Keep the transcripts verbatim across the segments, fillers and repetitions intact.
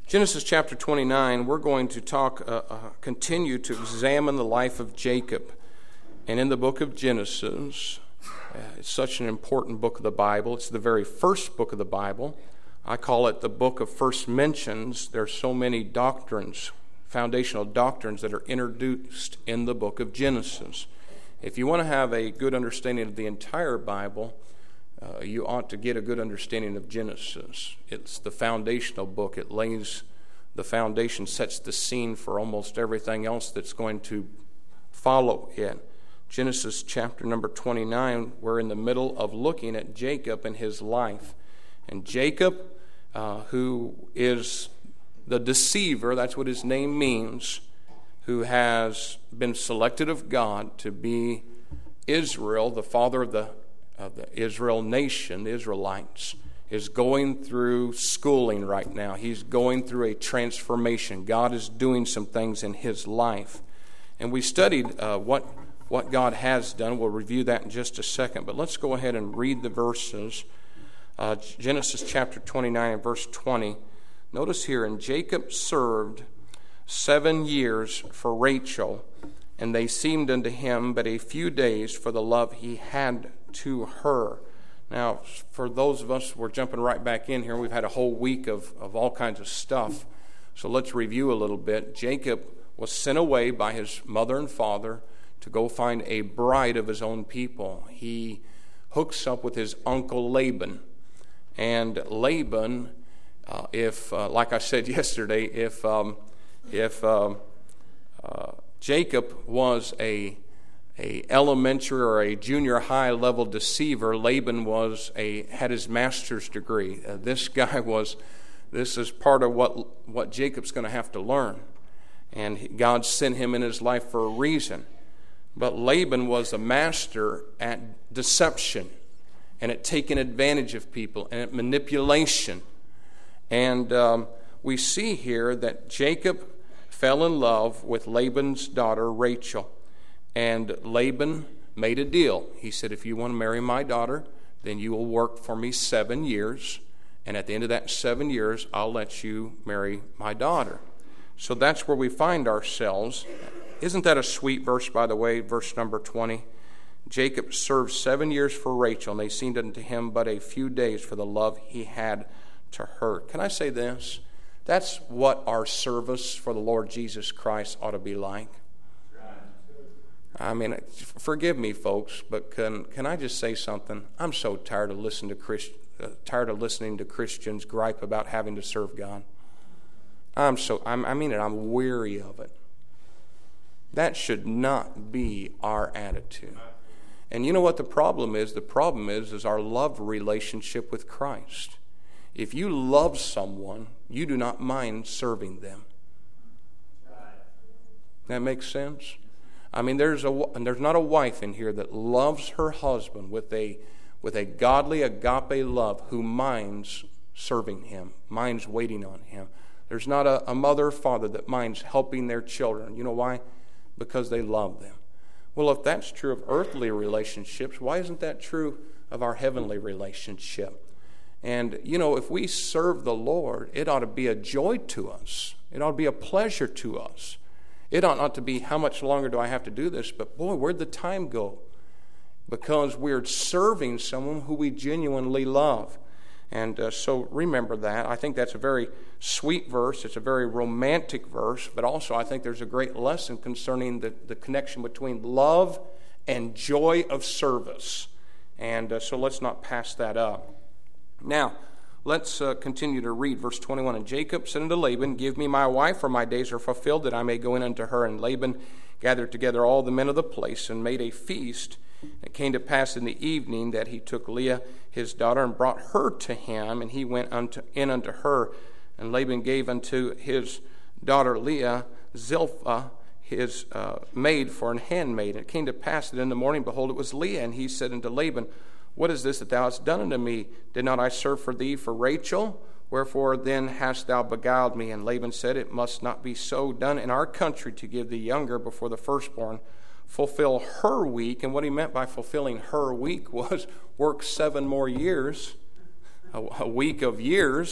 Genesis chapter twenty-nine, we're going to talk, uh, uh, continue to examine the life of Jacob. And in the book of Genesis, uh, it's such an important book of the Bible. It's the very first book of the Bible. I call it the book of first mentions. There are so many doctrines, foundational doctrines that are introduced in the book of Genesis. If you want to have a good understanding of the entire Bible, Uh, you ought to get a good understanding of Genesis. It's the foundational book. It lays the foundation, sets the scene for almost everything else that's going to follow it. Genesis chapter number twenty-nine, we're in the middle of looking at Jacob and his life. And Jacob, uh, who is the deceiver, that's what his name means, who has been selected of God to be Israel, the father of the of the Israel nation, the Israelites, is going through schooling right now. He's going through a transformation. God is doing some things in his life. And we studied uh, what, what God has done. We'll review that in just a second. But let's go ahead and read the verses. Uh, Genesis chapter twenty-nine and verse twenty. Notice here, and Jacob served seven years for Rachel, and they seemed unto him but a few days for the love he had to her. Now, for those of us, we're jumping right back in here. We've had a whole week of, of all kinds of stuff. So let's review a little bit. Jacob was sent away by his mother and father to go find a bride of his own people. He hooks up with his uncle Laban. And Laban, uh, if, uh, like I said yesterday, if, um, if um, uh, Jacob was a a elementary or a junior high level deceiver, Laban was a had his master's degree. Uh, this guy was, this is part of what what Jacob's going to have to learn, and he, God sent him in his life for a reason. But Laban was a master at deception, and at taking advantage of people, and at manipulation. And um, we see here that Jacob fell in love with Laban's daughter Rachel. And Laban made a deal. He said, if you want to marry my daughter, then you will work for me seven years. And at the end of that seven years, I'll let you marry my daughter. So that's where we find ourselves. Isn't that a sweet verse, by the way, verse number twenty? Jacob served seven years for Rachel, and they seemed unto him but a few days for the love he had to her. Can I say this? That's what our service for the Lord Jesus Christ ought to be like. I mean, forgive me, folks, but can can I just say something? I'm so tired of listening to Christ, uh, tired of listening to Christians gripe about having to serve God. I'm so I'm, I mean it. I'm weary of it. That should not be our attitude. And you know what the problem is? The problem is is our love relationship with Christ. If you love someone, you do not mind serving them. That makes sense? I mean, there's a there's not a wife in here that loves her husband with a with a godly agape love who minds serving him, minds waiting on him. There's not a, a mother or father that minds helping their children. You know why? Because they love them. Well, if that's true of earthly relationships, why isn't that true of our heavenly relationship? And, you know, if we serve the Lord, it ought to be a joy to us. It ought to be a pleasure to us. It ought not to be, how much longer do I have to do this? But boy, where'd the time go? Because we're serving someone who we genuinely love. And uh, so remember that. I think that's a very sweet verse. It's a very romantic verse. But also I think there's a great lesson concerning the, the connection between love and joy of service. And uh, so let's not pass that up. Now, let's uh, continue to read verse twenty-one. And Jacob said unto Laban, give me my wife, for my days are fulfilled, that I may go in unto her. And Laban gathered together all the men of the place, and made a feast. It came to pass in the evening that he took Leah his daughter, and brought her to him, and he went unto, in unto her. And Laban gave unto his daughter Leah Zilpah, his uh, maid, for an handmaid. And it came to pass that in the morning, behold, it was Leah. And he said unto Laban, what is this that thou hast done unto me? Did not I serve for thee for Rachel? Wherefore then hast thou beguiled me? And Laban said, it must not be so done in our country to give the younger before the firstborn. Fulfill her week. And what he meant by fulfilling her week was work seven more years, a, a week of years,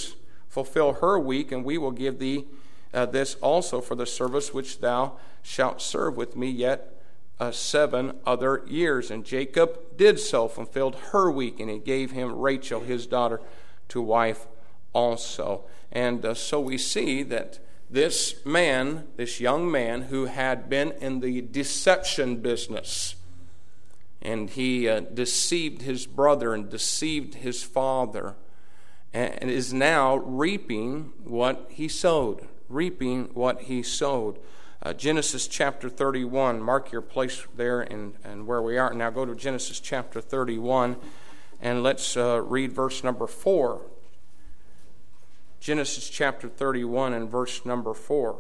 fulfill her week, and we will give thee uh, this also for the service which thou shalt serve with me yet uh, seven other years. And Jacob did so, fulfilled her week, and he gave him Rachel, his daughter, to wife also. And uh, so we see that this man, this young man who had been in the deception business, and he uh, deceived his brother and deceived his father, and is now reaping what he sowed, reaping what he sowed. Uh, Genesis chapter thirty-one, mark your place there and, and where we are. Now go to Genesis chapter thirty-one, and let's uh, read verse number four. Genesis chapter thirty-one and verse number four.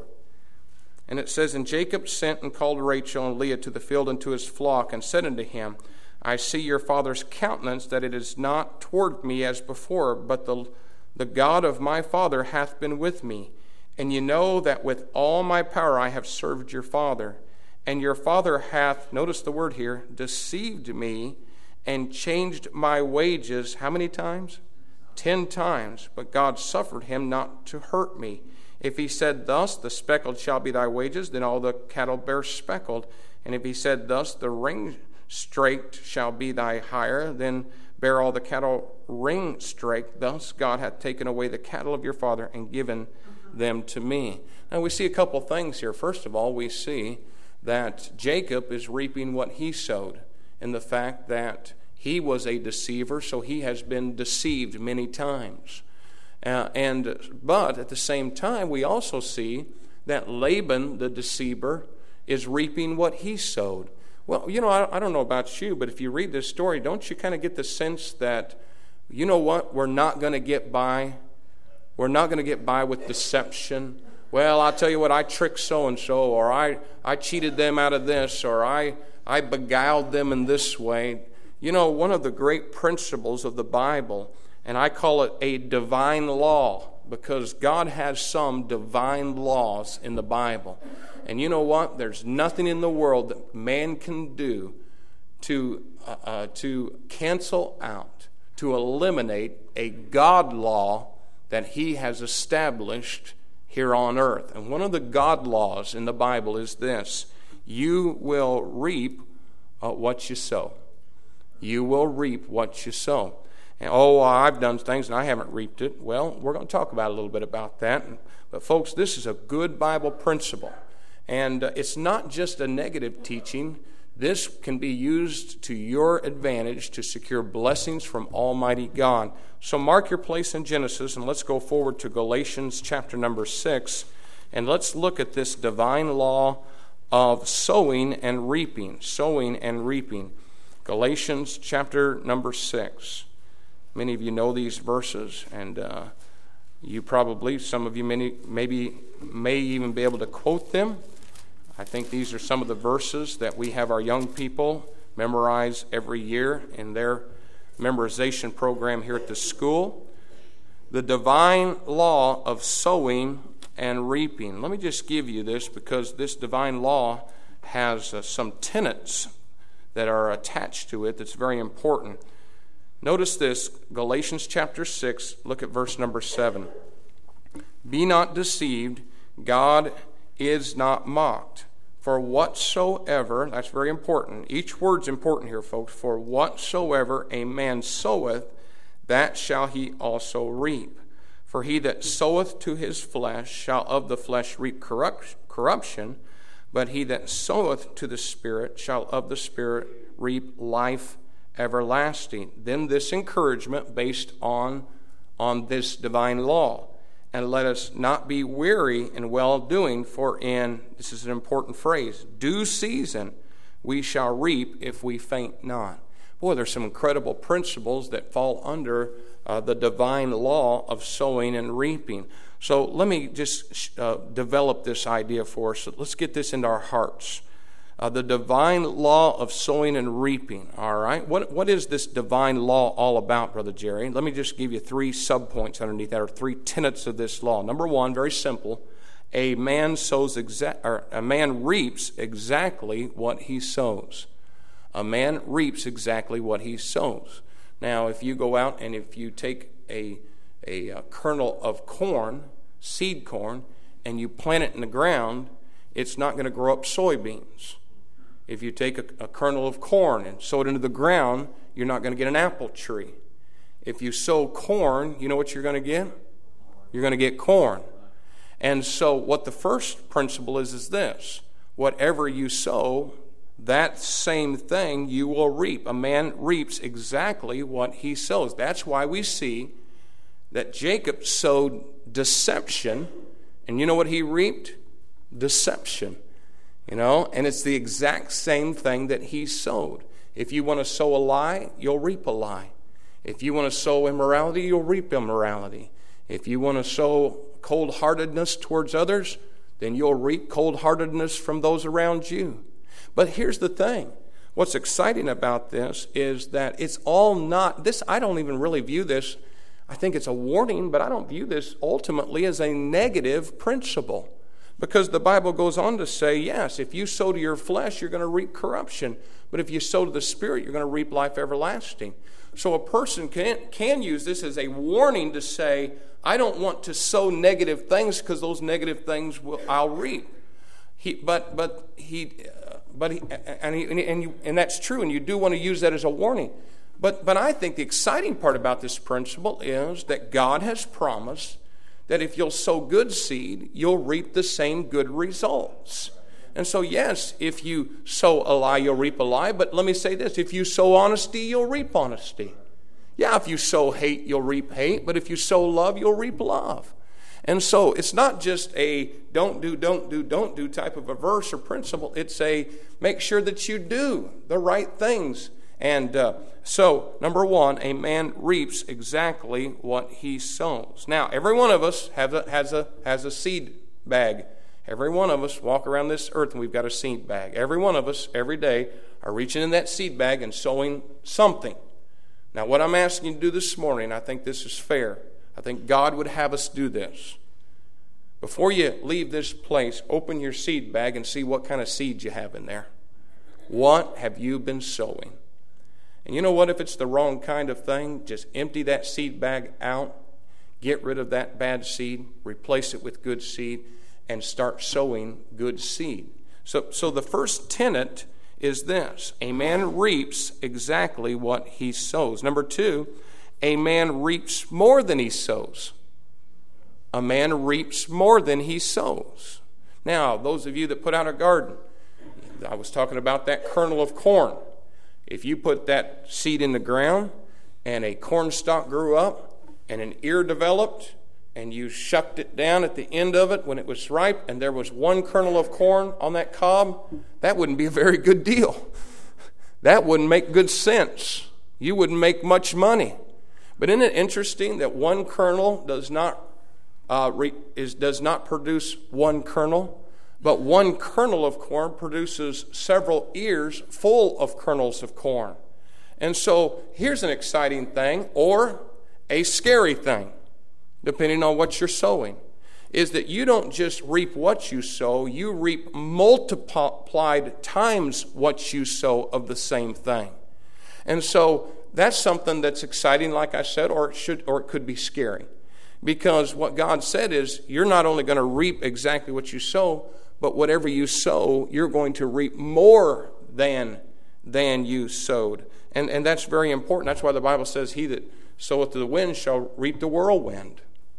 And it says, And Jacob sent and called Rachel and Leah to the field and to his flock, and said unto him, I see your father's countenance, that it is not toward me as before, but the, the God of my father hath been with me. And ye know that with all my power I have served your father. And your father hath, notice the word here, deceived me and changed my wages, how many times? Ten times. But God suffered him not to hurt me. If he said thus, the speckled shall be thy wages, then all the cattle bear speckled. And if he said thus, the ring straked shall be thy hire, then bear all the cattle ring straked. Thus God hath taken away the cattle of your father and given them to me. Now we see a couple things here. First of all, we see that Jacob is reaping what he sowed, in the fact that he was a deceiver, so he has been deceived many times. Uh, and but at the same time, we also see that Laban, the deceiver, is reaping what he sowed. Well, you know, I, I don't know about you, but if you read this story, don't you kind of get the sense that, you know what, we're not going to get by? We're not going to get by with deception. Well, I'll tell you what, I tricked so-and-so, or I, I cheated them out of this, or I, I beguiled them in this way. You know, one of the great principles of the Bible, and I call it a divine law, because God has some divine laws in the Bible. And you know what? There's nothing in the world that man can do to uh, uh, to cancel out, to eliminate a God law that he has established here on earth. And one of the God laws in the Bible is this: you will reap uh, what you sow. You will reap what you sow. And, oh, I've done things and I haven't reaped it. Well, we're going to talk about a little bit about that. But folks, this is a good Bible principle. And uh, it's not just a negative teaching. This can be used to your advantage to secure blessings from Almighty God. So mark your place in Genesis, and let's go forward to Galatians chapter number six, and let's look at this divine law of sowing and reaping. Sowing and reaping. Galatians chapter number six. Many of you know these verses, and uh, you probably, some of you many, maybe may even be able to quote them. I think these are some of the verses that we have our young people memorize every year in their memorization program here at the school. The divine law of sowing and reaping. Let me just give you this, because this divine law has uh, some tenets that are attached to it that's very important. Notice this, Galatians chapter six, look at verse number seven. Be not deceived, God is not mocked. For whatsoever, that's very important. Each word's important here, folks. For whatsoever a man soweth, that shall he also reap. For he that soweth to his flesh shall of the flesh reap corruption, but he that soweth to the Spirit shall of the Spirit reap life everlasting. Then this encouragement based on, on this divine law. And let us not be weary in well-doing, for in, this is an important phrase, due season we shall reap if we faint not. Boy, there's some incredible principles that fall under uh, the divine law of sowing and reaping. So let me just uh, develop this idea for us. Let's get this into our hearts. Uh, the divine law of sowing and reaping, all right? What, what is this divine law all about, Brother Jerry? Let me just give you three subpoints underneath that, or three tenets of this law. Number one, very simple, a man sows exa- or a man reaps exactly what he sows. A man reaps exactly what he sows. Now, if you go out and if you take a a, a kernel of corn, seed corn, and you plant it in the ground, it's not going to grow up soybeans. If you take a, a kernel of corn and sow it into the ground, you're not going to get an apple tree. If you sow corn, you know what you're going to get? You're going to get corn. And so what the first principle is is this: whatever you sow, that same thing you will reap. A man reaps exactly what he sows. That's why we see that Jacob sowed deception, and you know what he reaped? Deception. You know, and it's the exact same thing that he sowed. If you want to sow a lie, you'll reap a lie. If you want to sow immorality, you'll reap immorality. If you want to sow cold-heartedness towards others, then you'll reap cold-heartedness from those around you. But here's the thing. What's exciting about this is that it's all not, this, I don't even really view this, I think it's a warning, but I don't view this ultimately as a negative principle. Because the Bible goes on to say, yes, if you sow to your flesh, you're going to reap corruption. But if you sow to the Spirit, you're going to reap life everlasting. So a person can, can use this as a warning to say, I don't want to sow negative things because those negative things will, I'll reap. He, but but he, uh, but he, and he, and you, and that's true, and you do want to use that as a warning. But but I think the exciting part about this principle is that God has promised that if you'll sow good seed, you'll reap the same good results. And so, yes, if you sow a lie, you'll reap a lie. But let me say this: if you sow honesty, you'll reap honesty. Yeah, if you sow hate, you'll reap hate. But if you sow love, you'll reap love. And so it's not just a don't do, don't do, don't do type of a verse or principle. It's a make sure that you do the right things. And uh, so, number one, a man reaps exactly what he sows. Now, every one of us have a, has a has a seed bag. Every one of us walk around this earth and we've got a seed bag. Every one of us, every day, are reaching in that seed bag and sowing something. Now, what I'm asking you to do this morning, I think this is fair. I think God would have us do this. Before you leave this place, open your seed bag and see what kind of seeds you have in there. What have you been sowing? And you know what? If it's the wrong kind of thing, just empty that seed bag out, get rid of that bad seed, replace it with good seed, and start sowing good seed. So, so the first tenet is this: a man reaps exactly what he sows. Number two, a man reaps more than he sows. A man reaps more than he sows. Now, those of you that put out a garden, I was talking about that kernel of corn. If you put that seed in the ground and a corn stalk grew up and an ear developed and you shucked it down at the end of it when it was ripe and there was one kernel of corn on that cob, that wouldn't be a very good deal. That wouldn't make good sense. You wouldn't make much money. But isn't it interesting that one kernel does not uh, re- is does not produce one kernel? But one kernel of corn produces several ears full of kernels of corn. And so here's an exciting thing, or a scary thing, depending on what you're sowing, is that you don't just reap what you sow, you reap multiplied times what you sow of the same thing. And so that's something that's exciting, like I said, or it should, or it could be scary. Because what God said is, you're not only going to reap exactly what you sow, but whatever you sow, you're going to reap more than, than you sowed. And, and that's very important. That's why the Bible says, he that soweth to the wind shall reap the whirlwind.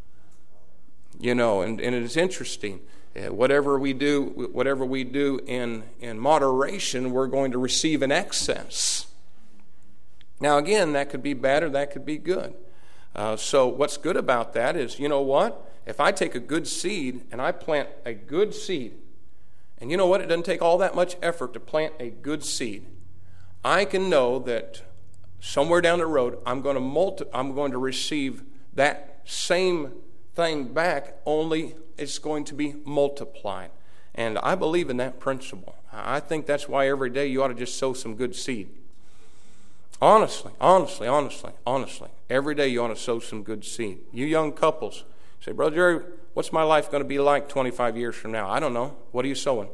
You know, and, and it is interesting. Uh, whatever we do, whatever we do in, in moderation, we're going to receive in excess. Now, again, that could be bad or that could be good. Uh, so what's good about that is, you know what? If I take a good seed and I plant a good seed, and you know what? It doesn't take all that much effort to plant a good seed. I can know that somewhere down the road, I'm going to multi- I'm going to receive that same thing back, only it's going to be multiplied. And I believe in that principle. I think that's why every day you ought to just sow some good seed. Honestly, honestly, honestly, honestly. Every day you ought to sow some good seed. You young couples, say, Brother Jerry, what's my life going to be like twenty-five years from now? I don't know. What are you sowing?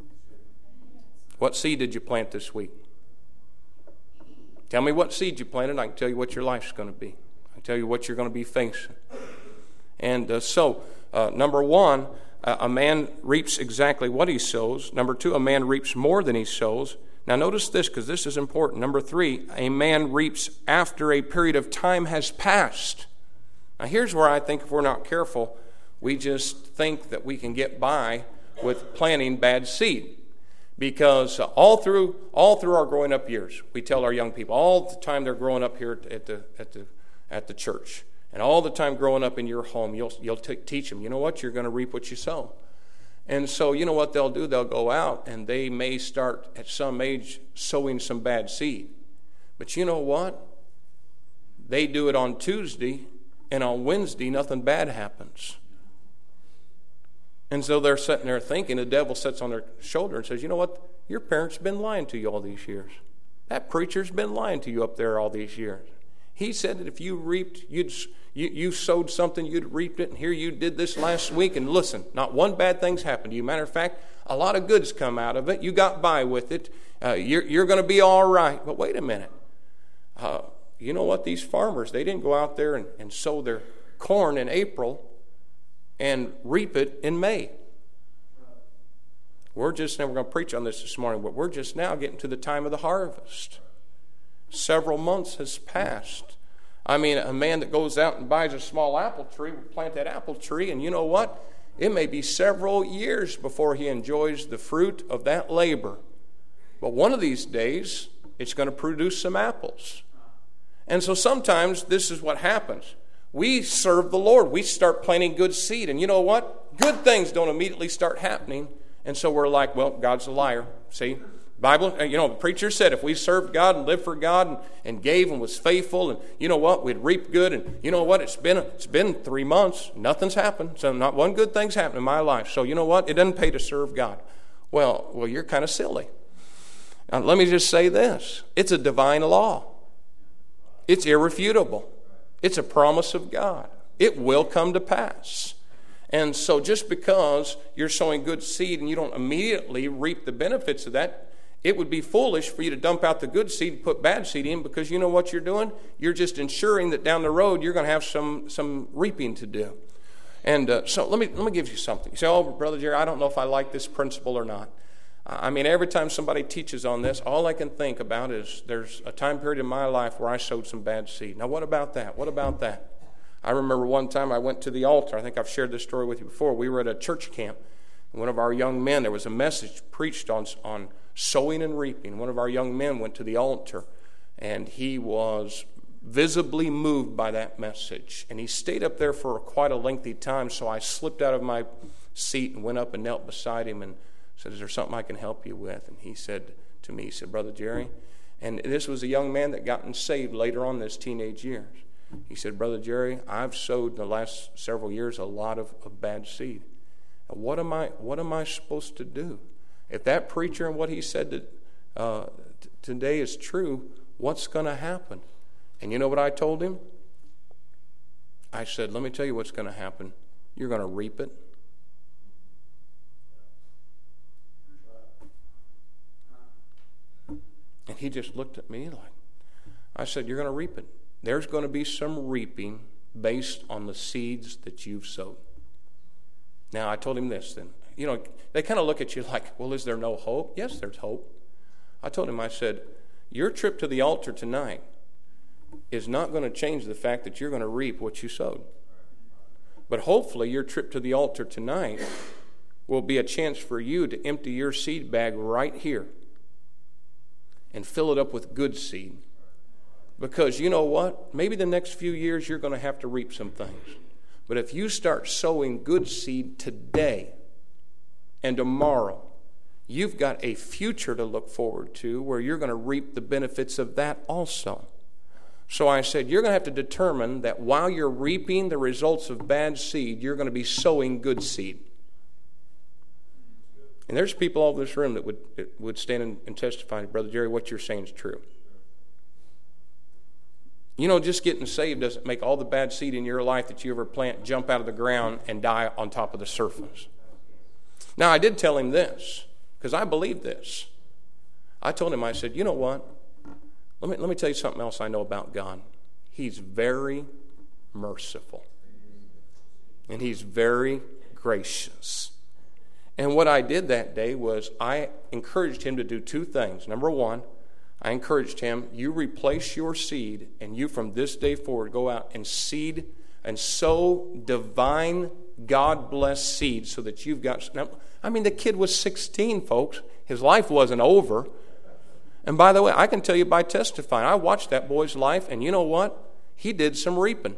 What seed did you plant this week? Tell me what seed you planted, and I can tell you what your life's going to be. I tell you what you're going to be facing. And uh, so, uh, number one, uh, a man reaps exactly what he sows. Number two, a man reaps more than he sows. Now notice this, because this is important. Number three, a man reaps after a period of time has passed. Now here's where I think if we're not careful, we just think that we can get by with planting bad seed. Because uh, all through all through our growing up years, we tell our young people all the time they're growing up here at the at the at the church, and all the time growing up in your home, you'll you'll t- teach them. You know what? You're going to reap what you sow. And so you know what they'll do? They'll go out and they may start at some age sowing some bad seed. But you know what? They do it on Tuesday, and on Wednesday nothing bad happens. And so they're sitting there thinking, the devil sits on their shoulder and says, you know what? Your parents have been lying to you all these years. That preacher's been lying to you up there all these years. He said that if you reaped, you'd you, you sowed something, you'd reaped it, and here you did this last week, and listen, not one bad thing's happened to you. Matter of fact, a lot of good's come out of it. You got by with it. Uh, you're you're going to be all right. But wait a minute. Uh, you know what? These farmers, they didn't go out there and, and sow their corn in April and reap it in May. We're just now, we're going to preach on this this morning, but we're just now getting to the time of the harvest. Several months has passed. I mean, a man that goes out and buys a small apple tree will plant that apple tree, and you know what? It may be several years before he enjoys the fruit of that labor. But one of these days, it's going to produce some apples. And so sometimes this is what happens. We serve the Lord. We start planting good seed. And you know what? Good things don't immediately start happening. And so we're like, well, God's a liar. See? Bible, you know, the preacher said if we served God and lived for God and, and gave and was faithful, and you know what? We'd reap good. And you know what? It's been it's been three months. Nothing's happened. So not one good thing's happened in my life. So you know what? It doesn't pay to serve God. Well, well, you're kind of silly. Now, let me just say this. It's a divine law. It's irrefutable. It's a promise of God. It will come to pass. And so just because you're sowing good seed and you don't immediately reap the benefits of that, it would be foolish for you to dump out the good seed and put bad seed in, because you know what you're doing? You're just ensuring that down the road you're going to have some, some reaping to do. And uh, so let me let me give you something. You say, oh, Brother Jerry, I don't know if I like this principle or not. I mean, every time somebody teaches on this, all I can think about is there's a time period in my life where I sowed some bad seed. Now, what about that? What about that? I remember one time I went to the altar. I think I've shared this story with you before. We were at a church camp. One of our young men, there was a message preached on, on sowing and reaping. One of our young men went to the altar, and he was visibly moved by that message. And he stayed up there for quite a lengthy time, so I slipped out of my seat and went up and knelt beside him and said, is there something I can help you with? And he said to me, he said, Brother Jerry, and this was a young man that gotten saved later on in his teenage years. He said, Brother Jerry, I've sowed in the last several years a lot of, of bad seed. Now, what am I what am I supposed to do? If that preacher and what he said to, uh, t- today is true, what's going to happen? And you know what I told him? I said, let me tell you what's going to happen. You're going to reap it. And he just looked at me like, I said, you're going to reap it. There's going to be some reaping based on the seeds that you've sowed. Now, I told him this then. You know, they kind of look at you like, well, is there no hope? Yes, there's hope. I told him, I said, your trip to the altar tonight is not going to change the fact that you're going to reap what you sowed. But hopefully your trip to the altar tonight will be a chance for you to empty your seed bag right here and fill it up with good seed. Because you know what? Maybe the next few years you're going to have to reap some things. But if you start sowing good seed today and tomorrow, you've got a future to look forward to where you're going to reap the benefits of that also. So I said, you're going to have to determine that while you're reaping the results of bad seed, you're going to be sowing good seed. And there's people all over this room that would that would stand and, and testify, Brother Jerry, what you're saying is true. You know, just getting saved doesn't make all the bad seed in your life that you ever plant jump out of the ground and die on top of the surface. Now, I did tell him this, because I believe this. I told him, I said, you know what? Let me, let me tell you something else I know about God. He's very merciful. And He's very gracious. And what I did that day was I encouraged him to do two things. Number one, I encouraged him, you replace your seed, and you from this day forward go out and seed and sow divine, God-blessed seed so that you've got... Now, I mean, the kid was sixteen, folks. His life wasn't over. And by the way, I can tell you by testifying, I watched that boy's life, and you know what? He did some reaping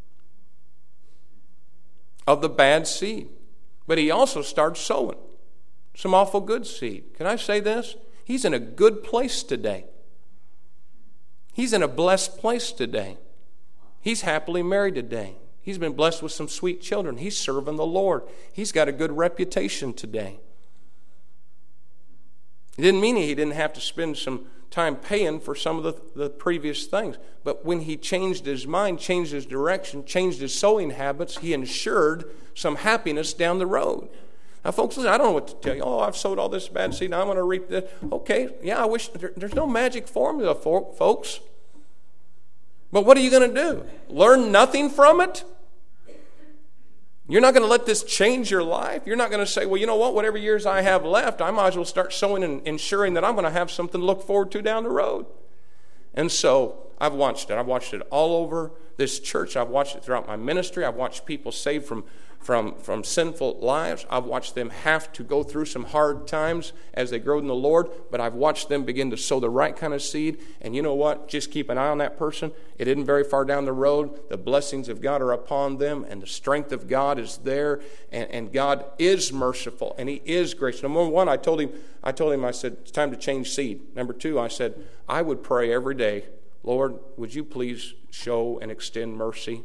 of the bad seed. But he also started sowing some awful good seed. Can I say this? He's in a good place today. He's in a blessed place today. He's happily married today. He's been blessed with some sweet children. He's serving the Lord. He's got a good reputation today. It didn't mean he didn't have to spend some time paying for some of the, the previous things. But when he changed his mind, changed his direction, changed his sowing habits, he ensured some happiness down the road. Now, folks, listen, I don't know what to tell you. Oh, I've sowed all this bad seed. Now I'm going to reap this. Okay, yeah, I wish there, there's no magic formula, for, folks. But what are you going to do? Learn nothing from it? You're not going to let this change your life? You're not going to say, well, you know what? Whatever years I have left, I might as well start sowing and ensuring that I'm going to have something to look forward to down the road. And so I've watched it. I've watched it all over this church. I've watched it throughout my ministry. I've watched people saved from, from, from sinful lives. I've watched them have to go through some hard times as they grow in the Lord. But I've watched them begin to sow the right kind of seed. And you know what? Just keep an eye on that person. It isn't very far down the road. The blessings of God are upon them, and the strength of God is there. And, and God is merciful, and He is gracious. Number one, I told him, I told him, I said, it's time to change seed. Number two, I said, I would pray every day, Lord, would you please show and extend mercy?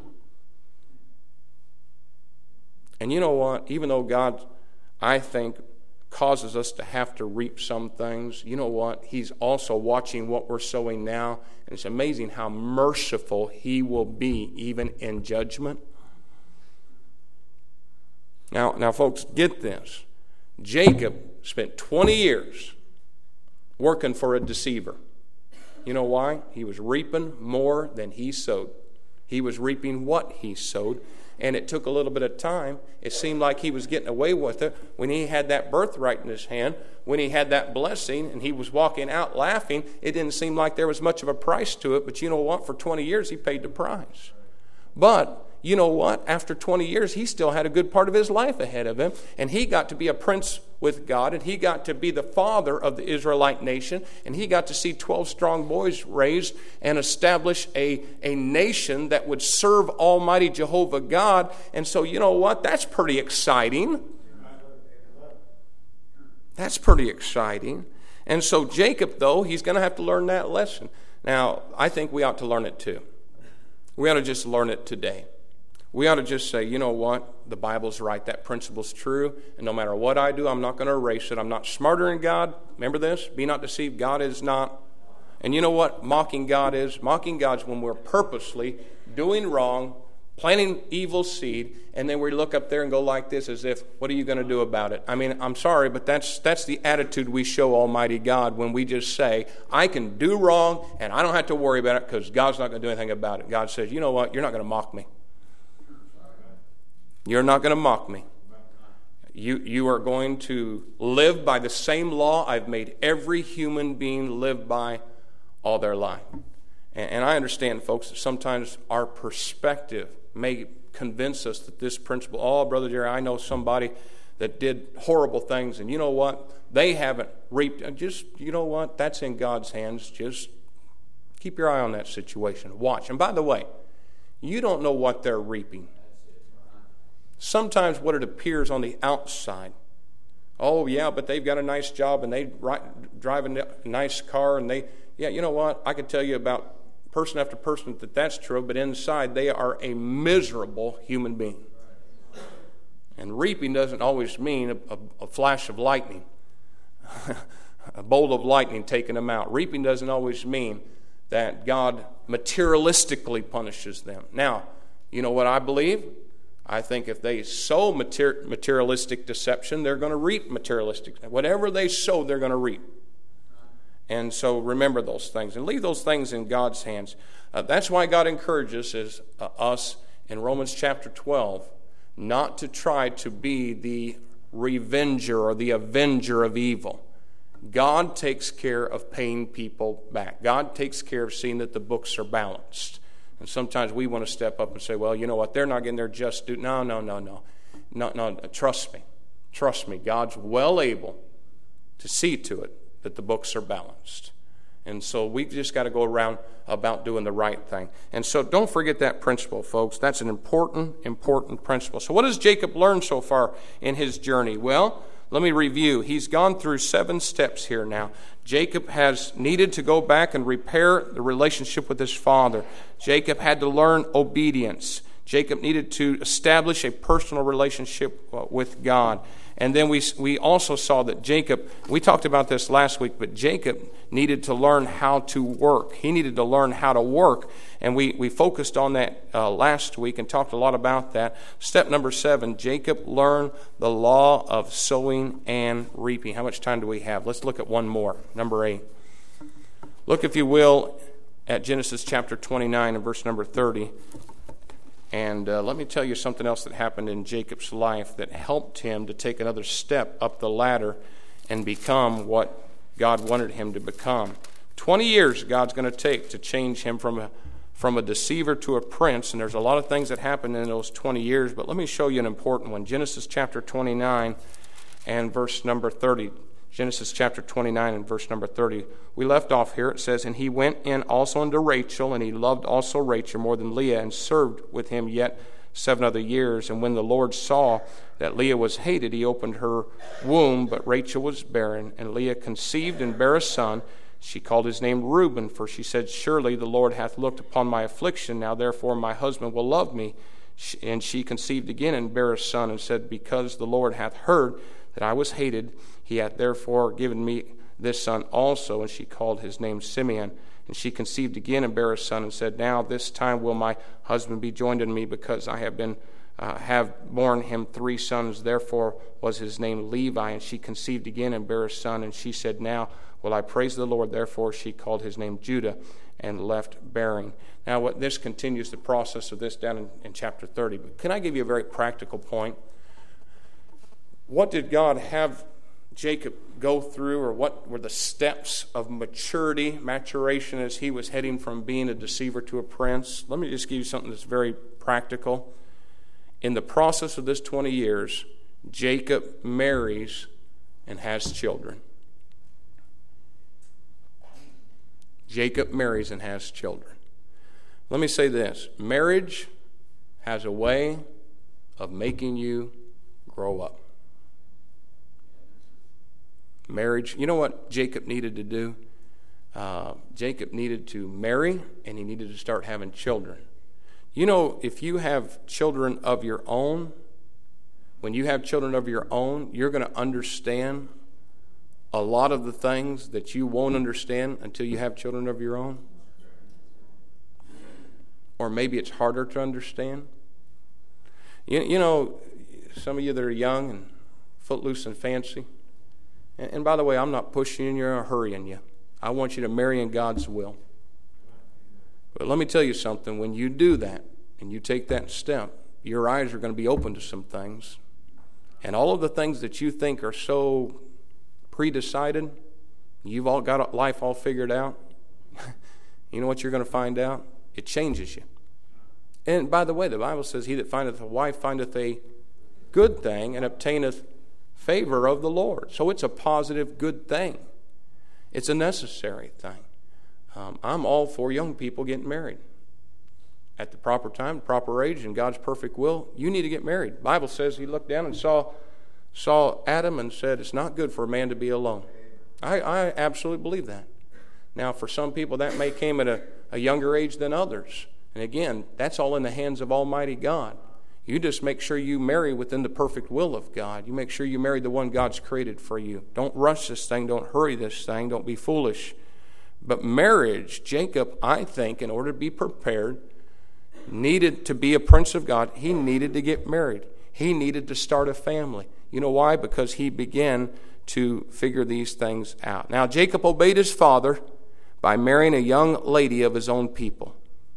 And you know what? Even though God, I think, causes us to have to reap some things, you know what? He's also watching what we're sowing now. And it's amazing how merciful He will be even in judgment. Now, now, folks, get this. Jacob spent twenty years working for a deceiver. You know why? He was reaping more than he sowed. He was reaping what he sowed. And it took a little bit of time. It seemed like he was getting away with it when he had that birthright in his hand, when he had that blessing, and he was walking out laughing. It didn't seem like there was much of a price to it. But you know what? For twenty years, he paid the price. But you know what? After twenty years, he still had a good part of his life ahead of him. And he got to be a prince with God. And he got to be the father of the Israelite nation. And he got to see twelve strong boys raised and establish a, a nation that would serve Almighty Jehovah God. And so, you know what? That's pretty exciting. That's pretty exciting. And so Jacob, though, he's going to have to learn that lesson. Now, I think we ought to learn it too. We ought to just learn it today. We ought to just say, you know what? The Bible's right. That principle's true. And no matter what I do, I'm not going to erase it. I'm not smarter than God. Remember this? Be not deceived. God is not. And you know what mocking God is? Mocking God's when we're purposely doing wrong, planting evil seed, and then we look up there and go like this as if, what are you going to do about it? I mean, I'm sorry, but that's that's the attitude we show Almighty God when we just say, I can do wrong and I don't have to worry about it because God's not going to do anything about it. God says, you know what? You're not going to mock me. You're not going to mock me. You, you are going to live by the same law I've made every human being live by all their life. And, and I understand, folks, that sometimes our perspective may convince us that this principle, oh, Brother Jerry, I know somebody that did horrible things, and you know what? They haven't reaped. Just, you know what? That's in God's hands. Just keep your eye on that situation. Watch. And by the way, you don't know what they're reaping. Sometimes what it appears on the outside, oh, yeah, but they've got a nice job and they drive a nice car and they, yeah, you know what? I could tell you about person after person that that's true, but inside they are a miserable human being. And reaping doesn't always mean a, a, a flash of lightning, a bolt of lightning taking them out. Reaping doesn't always mean that God materialistically punishes them. Now, you know what I believe? I think if they sow mater- materialistic deception, they're going to reap materialistic. Whatever they sow, they're going to reap. And so remember those things and leave those things in God's hands. Uh, that's why God encourages is, uh, us in Romans chapter twelve, not to try to be the revenger or the avenger of evil. God takes care of paying people back. God takes care of seeing that the books are balanced. And sometimes we want to step up and say, well, you know what, they're not getting their just due. No, no, no, no. No, no, trust me. Trust me. God's well able to see to it that the books are balanced. And so we've just got to go around about doing the right thing. And so don't forget that principle, folks. That's an important, important principle. So what has Jacob learned so far in his journey? Well, let me review. He's gone through seven steps here now. Jacob has needed to go back and repair the relationship with his father. Jacob had to learn obedience. Jacob needed to establish a personal relationship with God. And then we we also saw that Jacob, we talked about this last week, but Jacob needed to learn how to work. He needed to learn how to work. And we, we focused on that uh, last week and talked a lot about that. Step number seven, Jacob learned the law of sowing and reaping. How much time do we have? Let's look at one more, number eight. Look, if you will, at Genesis chapter twenty-nine and verse number thirty. And uh, let me tell you something else that happened in Jacob's life that helped him to take another step up the ladder and become what God wanted him to become. Twenty years God's going to take to change him from a, from a deceiver to a prince. And there's a lot of things that happened in those twenty years. But let me show you an important one. Genesis chapter twenty-nine and verse number thirty. Genesis chapter twenty-nine and verse number thirty. We left off here. It says, and he went in also unto Rachel, and he loved also Rachel more than Leah, and served with him yet seven other years. And when the Lord saw that Leah was hated, he opened her womb, but Rachel was barren. And Leah conceived and bare a son. She called his name Reuben, for she said, surely the Lord hath looked upon my affliction. Now therefore my husband will love me. And she conceived again and bare a son, and said, because the Lord hath heard that I was hated, he hath therefore given me this son also. And she called his name Simeon. And she conceived again and bare a son, and said, now this time will my husband be joined unto me, because I have been uh, have borne him three sons. Therefore was his name Levi. And she conceived again and bare a son, and she said, now will I praise the Lord. Therefore she called his name Judah, and left bearing. Now what this continues the process of this down in, in chapter thirty. But can I give you a very practical point? What did God have Jacob go through, or what were the steps of maturity, maturation, as he was heading from being a deceiver to a prince? Let me just give you something that's very practical. In the process of this twenty years, Jacob marries and has children. Jacob marries and has children. Let me say this. Marriage has a way of making you grow up. Marriage, you know what Jacob needed to do? Uh, Jacob needed to marry, and he needed to start having children. You know, if you have children of your own, when you have children of your own, you're going to understand a lot of the things that you won't understand until you have children of your own. Or maybe it's harder to understand. You, you know, some of you that are young and footloose and fancy, and by the way, I'm not pushing you or hurrying you. I want you to marry in God's will. But let me tell you something. When you do that and you take that step, your eyes are going to be open to some things. And all of the things that you think are so pre-decided, you've all got life all figured out, you know what you're going to find out? It changes you. And by the way, the Bible says, he that findeth a wife findeth a good thing and obtaineth favor of the Lord. So it's a positive, good thing. It's a necessary thing. Um, I'm all for young people getting married. At the proper time, proper age, in God's perfect will, you need to get married. The Bible says he looked down and saw, saw Adam and said, it's not good for a man to be alone. I, I absolutely believe that. Now, for some people, that may came at a, a younger age than others. And again, that's all in the hands of Almighty God. You just make sure you marry within the perfect will of God. You make sure you marry the one God's created for you. Don't rush this thing. Don't hurry this thing. Don't be foolish. But marriage, Jacob, I think, in order to be prepared, needed to be a prince of God. He needed to get married. He needed to start a family. You know why? Because he began to figure these things out. Now, Jacob obeyed his father by marrying a young lady of his own people.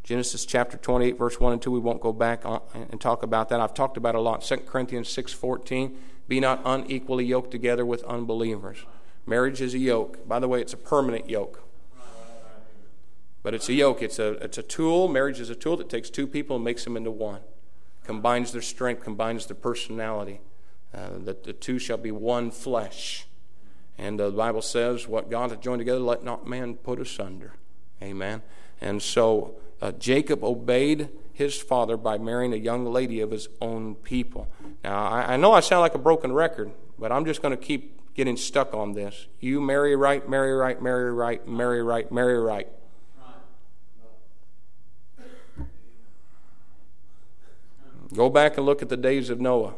Genesis chapter twenty-eight, verse one and two, we won't go back on and talk about that. I've talked about it a lot. Second Corinthians six fourteen, be not unequally yoked together with unbelievers. Marriage is a yoke. By the way, it's a permanent yoke. But it's a yoke. It's a, it's a tool. Marriage is a tool that takes two people and makes them into one. Combines their strength, combines their personality. Uh, that the two shall be one flesh. And uh, the Bible says, what God hath joined together, let not man put asunder. Amen. And so uh, Jacob obeyed his father by marrying a young lady of his own people. Now, I, I know I sound like a broken record, but I'm just going to keep getting stuck on this. You marry right, marry right, marry right, marry right, marry right. Go back and look at the days of Noah.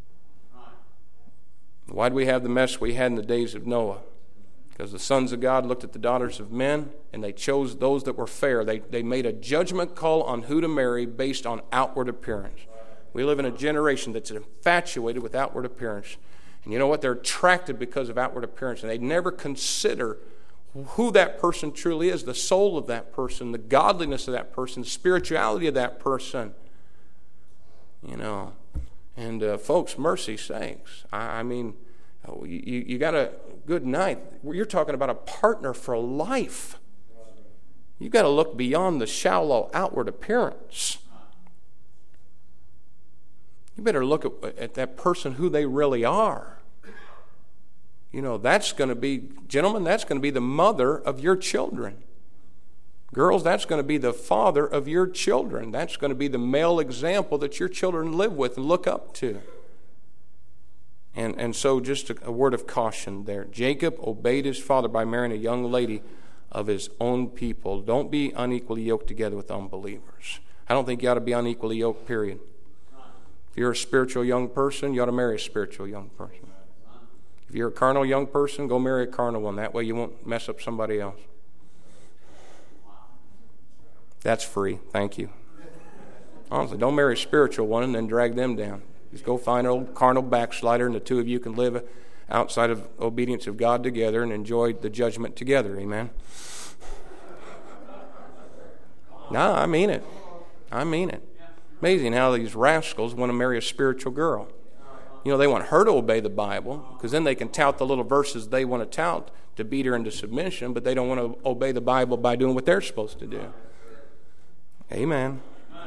Why do we have the mess we had in the days of Noah? Because the sons of God looked at the daughters of men, and they chose those that were fair. They, they made a judgment call on who to marry based on outward appearance. We live in a generation that's infatuated with outward appearance. And you know what? They're attracted because of outward appearance, and they never consider who that person truly is, the soul of that person, the godliness of that person, the spirituality of that person. You know, and uh, folks, mercy sakes. I, I mean, you, you got a good night. You're talking about a partner for life. You got to look beyond the shallow outward appearance. You better look at, at that person who they really are. You know, that's going to be, gentlemen, that's going to be the mother of your children. Girls, that's going to be the father of your children. That's going to be the male example that your children live with and look up to. And and so just a, a word of caution there. Jacob obeyed his father by marrying a young lady of his own people. Don't be unequally yoked together with unbelievers. I don't think you ought to be unequally yoked, period. If you're a spiritual young person, you ought to marry a spiritual young person. If you're a carnal young person, go marry a carnal one. That way you won't mess up somebody else. That's free. Thank you. Honestly, don't marry a spiritual one and then drag them down. Just go find an old carnal backslider, and the two of you can live outside of obedience of God together and enjoy the judgment together. Amen. No, I mean it. I mean it. Amazing how these rascals want to marry a spiritual girl. You know, they want her to obey the Bible, because then they can tout the little verses they want to tout to beat her into submission, but they don't want to obey the Bible by doing what they're supposed to do. Amen.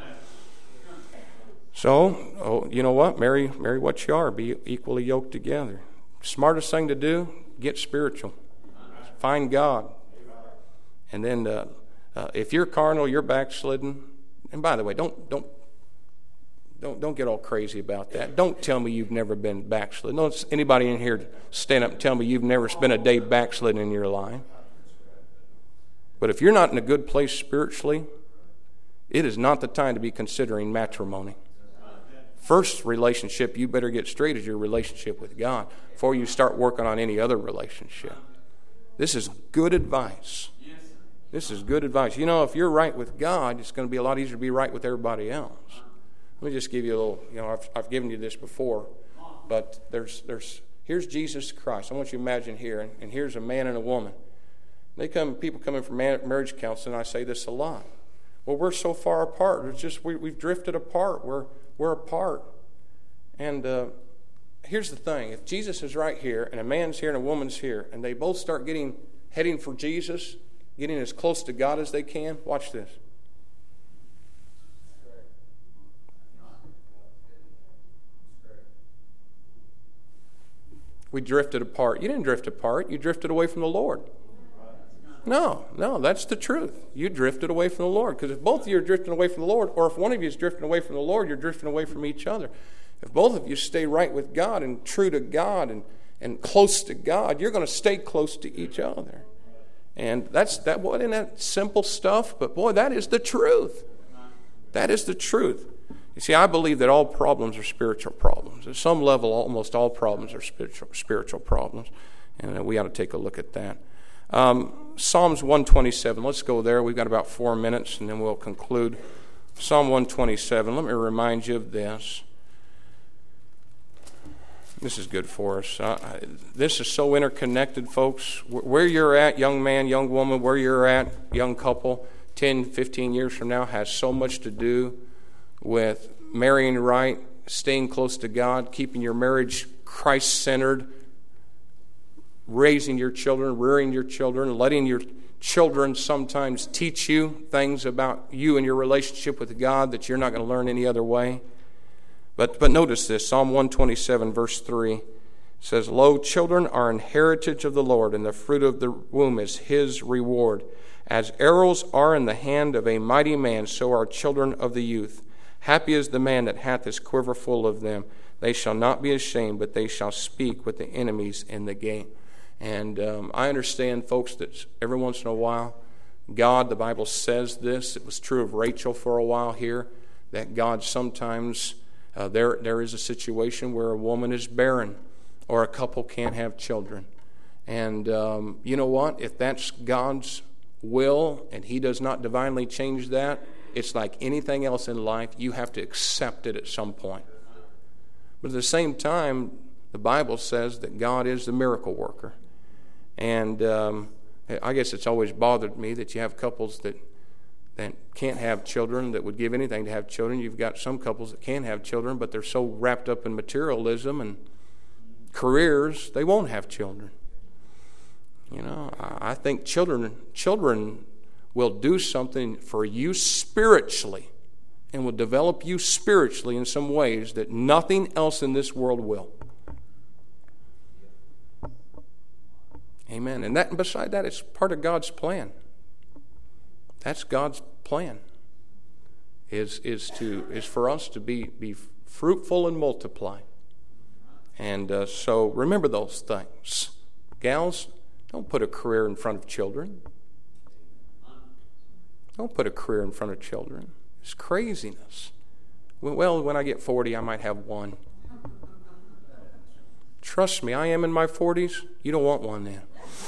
So, oh, you know what? Marry, marry what you are. Be equally yoked together. Smartest thing to do, get spiritual. Find God. And then uh, uh, if you're carnal, you're backslidden. And by the way, don't don't don't don't get all crazy about that. Don't tell me you've never been backslidden. Don't anybody in here stand up and tell me you've never spent a day backslidden in your life. But if you're not in a good place spiritually, it is not the time to be considering matrimony. First relationship you better get straight is your relationship with God before you start working on any other relationship. This is good advice. This is good advice. You know, if you're right with God, it's going to be a lot easier to be right with everybody else. Let me just give you a little, you know, I've, I've given you this before, but there's, there's, here's Jesus Christ. I want you to imagine here, and, and here's a man and a woman. They come, people come in for marriage counseling, and I say this a lot. Well, we're so far apart. It's just we, we've drifted apart. We're we're apart. And uh, here's the thing: if Jesus is right here, and a man's here and a woman's here, and they both start getting heading for Jesus, getting as close to God as they can, watch this. We drifted apart. You didn't drift apart. You drifted away from the Lord. No, no, that's the truth. You drifted away from the Lord. Because if both of you are drifting away from the Lord, or if one of you is drifting away from the Lord, you're drifting away from each other. If both of you stay right with God and true to God and, and close to God, you're going to stay close to each other. And that's that. Boy, isn't that simple stuff? But boy, that is the truth. That is the truth. You see, I believe that all problems are spiritual problems. At some level, almost all problems are spiritual spiritual problems, and we ought to take a look at that. Um, Psalms one twenty-seven. Let's go there. We've got about four minutes, and then we'll conclude. Psalm one twenty-seven. Let me remind you of this. This is good for us. Uh, this is so interconnected, folks. Where you're at, young man, young woman, where you're at, young couple, ten, fifteen years from now has so much to do with marrying right, staying close to God, keeping your marriage Christ-centered, raising your children, rearing your children, letting your children sometimes teach you things about you and your relationship with God that you're not going to learn any other way. But but notice this, Psalm one twenty-seven, verse three says, Lo, children are an heritage of the Lord, and the fruit of the womb is his reward. As arrows are in the hand of a mighty man, so are children of the youth. Happy is the man that hath his quiver full of them. They shall not be ashamed, but they shall speak with the enemies in the gate. And um, I understand, folks, that every once in a while, God, the Bible says this, it was true of Rachel for a while here, that God sometimes, uh, there there is a situation where a woman is barren or a couple can't have children. And um, you know what? If that's God's will and he does not divinely change that, it's like anything else in life. You have to accept it at some point. But at the same time, the Bible says that God is the miracle worker. And um, I guess it's always bothered me that you have couples that that can't have children, that would give anything to have children. You've got some couples that can have children, but they're so wrapped up in materialism and careers, they won't have children. You know, I think children children will do something for you spiritually and will develop you spiritually in some ways that nothing else in this world will. Amen. And that, and beside that, it's part of God's plan. That's God's plan. Is is to is for us to be be fruitful and multiply. And uh, so remember those things, gals. Don't put a career in front of children. Don't put a career in front of children. It's craziness. Well, when I get forty, I might have one. Trust me, I am in my forties. You don't want one then.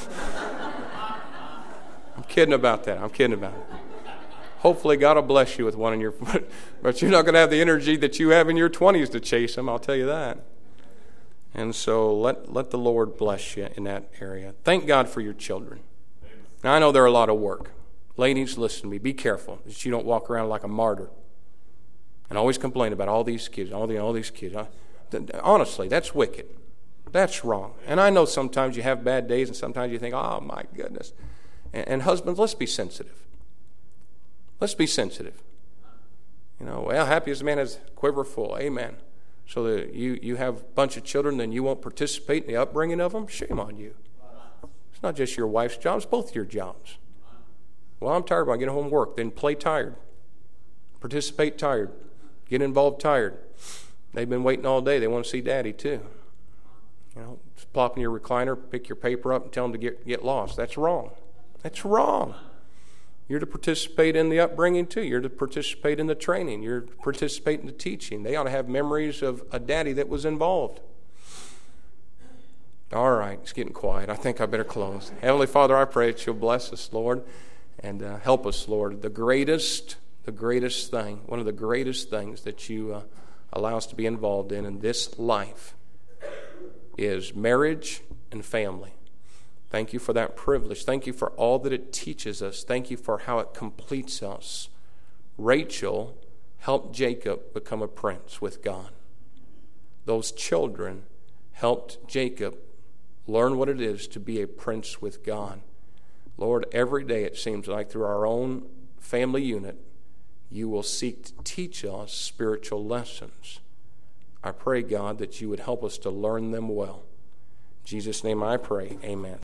I'm kidding about that. I'm kidding about it. Hopefully God will bless you with one in your, but you're not going to have the energy that you have in your twenties to chase them, I'll tell you that. And so let, let the Lord bless you in that area. Thank God for your children. Now, I know they're a lot of work. Ladies, listen to me. Be careful that you don't walk around like a martyr and always complain about all these kids, all, the, all these kids. I, th- honestly, that's wicked. That's wrong. And I know sometimes you have bad days and sometimes you think, oh, my goodness. And, and husbands, let's be sensitive. Let's be sensitive. You know, well, happy as a man has quiver full. Amen. So that you, you have a bunch of children, then you won't participate in the upbringing of them? Shame on you. It's not just your wife's job, it's both your jobs. Well, I'm tired when I get home from work. Then play tired. Participate tired. Get involved tired. They've been waiting all day. They want to see Daddy too. You know, just plop in your recliner, pick your paper up, and tell them to get, get lost. That's wrong. That's wrong. You're to participate in the upbringing too. You're to participate in the training. You're to participate in the teaching. They ought to have memories of a daddy that was involved. All right, it's getting quiet. I think I better close. Heavenly Father, I pray that you'll bless us, Lord, and uh, help us, Lord. The greatest, the greatest thing, one of the greatest things that you uh, allow us to be involved in in this life is marriage and family. Thank you for that privilege. Thank you for all that it teaches us. Thank you for how it completes us. Rachel helped Jacob become a prince with God. Those children helped Jacob learn what it is to be a prince with God. Lord, every day it seems like through our own family unit, you will seek to teach us spiritual lessons. I pray, God, that you would help us to learn them well. In Jesus' name I pray, amen.